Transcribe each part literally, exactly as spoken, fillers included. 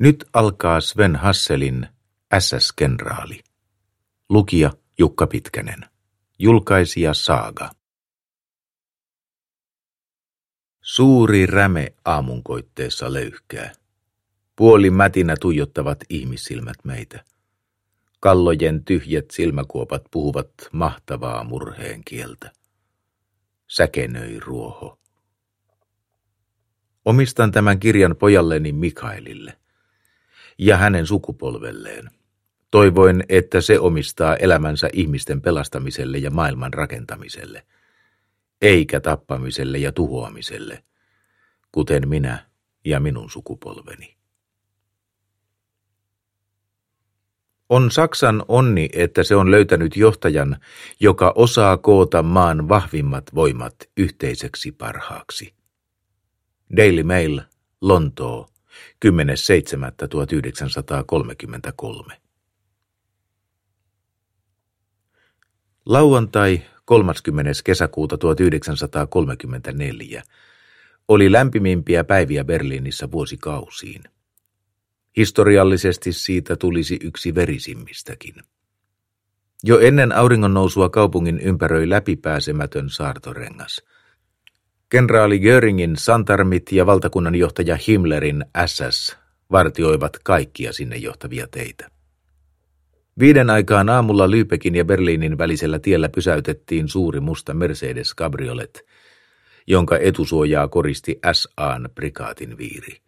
Nyt alkaa Sven Hasselin S S-kenraali. Lukija Jukka Pitkänen. Julkaisija Saaga. Suuri räme aamunkoitteessa löyhkää. Puoli mätinä tuijottavat ihmissilmät meitä. Kallojen tyhjät silmäkuopat puhuvat mahtavaa murheen kieltä. Säkenöi ruoho. Omistan tämän kirjan pojalleni Mikaelille ja hänen sukupolvelleen. Toivoin, että se omistaa elämänsä ihmisten pelastamiselle ja maailman rakentamiselle, eikä tappamiselle ja tuhoamiselle, kuten minä ja minun sukupolveni. On Saksan onni, että se on löytänyt johtajan, joka osaa koota maan vahvimmat voimat yhteiseksi parhaaksi. Daily Mail, Lontoo, kymmenes seitsemättä tuhatyhdeksänsataakolmekymmentäkolme. Lauantai kolmaskymmenes kesäkuuta tuhatyhdeksänsataakolmekymmentäneljä oli lämpimimpiä päiviä Berliinissä vuosikausiin. Historiallisesti siitä tulisi yksi verisimmistäkin. Jo ennen auringonnousua kaupungin ympäröi läpipääsemätön saartorengas. Kenraali Göringin santarmit ja valtakunnanjohtaja Himmlerin S S vartioivat kaikkia sinne johtavia teitä. Viiden aikaan aamulla Lübeckin ja Berliinin välisellä tiellä pysäytettiin suuri musta Mercedes Cabriolet, jonka etusuojaa koristi S A:n prikaatin viiri.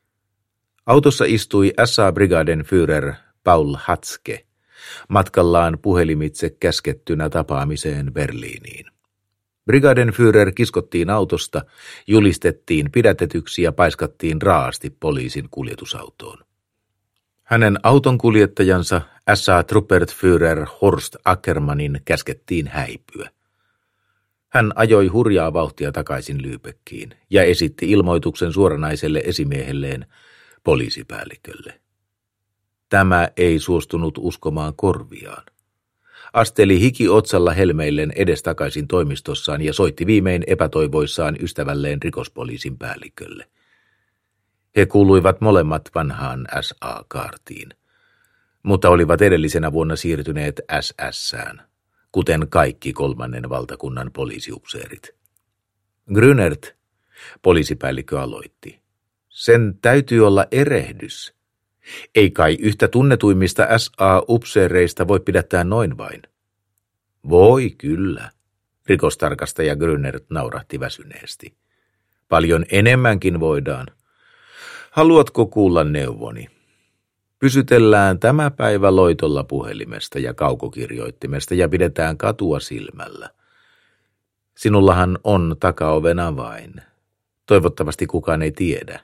Autossa istui S A-brigaden Führer Paul Hatzke, matkallaan puhelimitse käskettynä tapaamiseen Berliiniin. Brigaden Führer kiskottiin autosta, julistettiin pidätetyksi ja paiskattiin raasti poliisin kuljetusautoon. Hänen auton kuljettajansa S A-Trupperführer Horst Ackermannin käskettiin häipyä. Hän ajoi hurjaa vauhtia takaisin Lübeckiin ja esitti ilmoituksen suoranaiselle esimiehelleen, poliisipäällikölle. Tämä ei suostunut uskomaan korviaan. Asteli hiki otsalla helmeillen edestakaisin toimistossaan ja soitti viimein epätoivoissaan ystävälleen rikospoliisin päällikölle. He kuuluivat molemmat vanhaan S A-kaartiin, mutta olivat edellisenä vuonna siirtyneet S S:ään, kuten kaikki kolmannen valtakunnan poliisiupseerit. Grünert, poliisipäällikkö aloitti. Sen täytyy olla erehdys. Ei kai yhtä tunnetuimmista S A-upseereista voi pidättää noin vain. Voi kyllä, rikostarkastaja Grünert naurahti väsyneesti. Paljon enemmänkin voidaan. Haluatko kuulla neuvoni? Pysytellään tämä päivä loitolla puhelimesta ja kaukokirjoittimesta ja pidetään katua silmällä. Sinullahan on takaoven avain. Toivottavasti kukaan ei tiedä.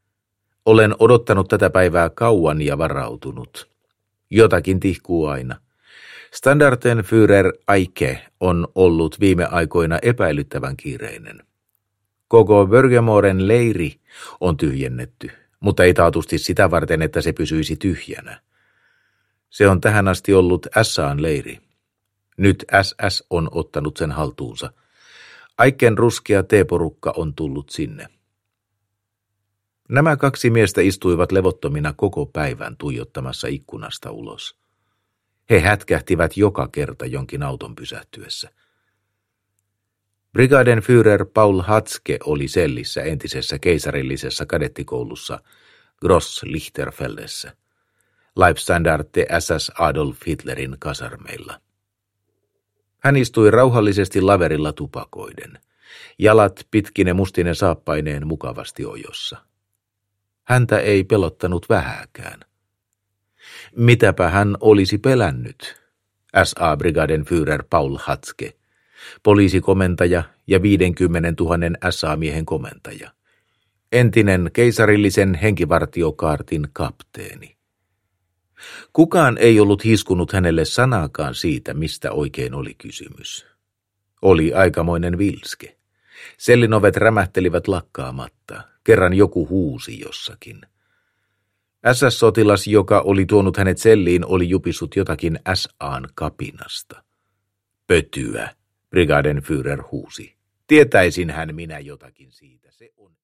Olen odottanut tätä päivää kauan ja varautunut. Jotakin tihkuu aina. Standartenführer Eike on ollut viime aikoina epäilyttävän kiireinen. Koko Börgemoren leiri on tyhjennetty, mutta ei taatusti sitä varten, että se pysyisi tyhjänä. Se on tähän asti ollut S A:n leiri. Nyt S S on ottanut sen haltuunsa. Aiken ruskea T-porukka on tullut sinne. Nämä kaksi miestä istuivat levottomina koko päivän tuijottamassa ikkunasta ulos. He hätkähtivät joka kerta jonkin auton pysähtyessä. Brigadenführer Paul Hatzke oli sellissä entisessä keisarillisessa kadettikoulussa Gross Lichterfeldessä, Leibstandarte S S Adolf Hitlerin kasarmeilla. Hän istui rauhallisesti laverilla tupakoiden, jalat pitkine mustine saappaineen mukavasti ojossa. Häntä ei pelottanut vähääkään. Mitäpä hän olisi pelännyt? S A-brigadenführer Paul Hatzke, poliisikomentaja ja viidenkymmenentuhannen S A-miehen komentaja. Entinen keisarillisen henkivartiokaartin kapteeni. Kukaan ei ollut hiskunut hänelle sanaakaan siitä, mistä oikein oli kysymys. Oli aikamoinen vilske. Sellinovet rämähtelivät lakkaamatta. Kerran joku huusi jossakin. S S-sotilas, joka oli tuonut hänet selliin, oli jupissut jotakin S A:n kapinasta. Pötyä, brigadenführer huusi. Tietäisinhän minä jotakin siitä, se on...